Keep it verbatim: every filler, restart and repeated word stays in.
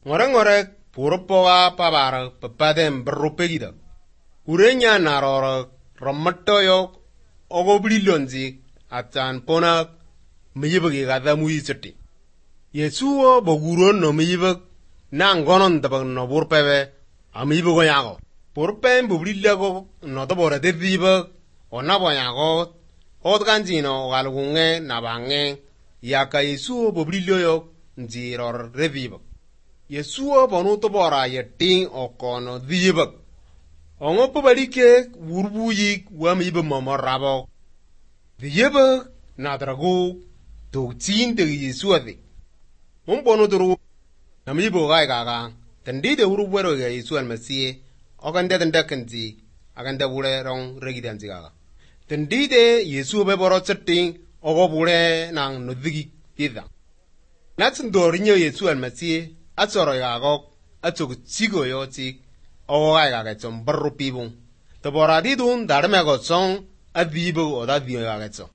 ngore-ngore purupoga pabara papadem berupegida. Urenya narora ramatoyo ogoblilonzi atan pona miyibagi gada muisati. Yesuo boguron no miyibag na ngonon dabag no burpebe amiyibago yago. Burpem bublilago no dabora devibag o nabo yago odganjino galgunge nabange yaka Yesuo bobliloyo nziror revibag. Yesuo bonu tobora yeting okono dhibag. Ongo pabalike wurbuyi wamiyiba mamorabo. Dhibag nadrago tugtin de Yesuo de. Mumbonu duru namiyibo gai gaga. Tendide urubwero ga Yesuo almasiye ogande tendakenzi agande bure rong regidanzi gaga. Tendide Yesuo beboro setting ogo bure nang nodhigi pida. Natsindorinya Yesuo almasiye atsoro gago atsog tsigo yo tsik ogo gai gaga tsom barro pibung. Tabora didun darmego song adhibo o dadhiyo gaga tsom.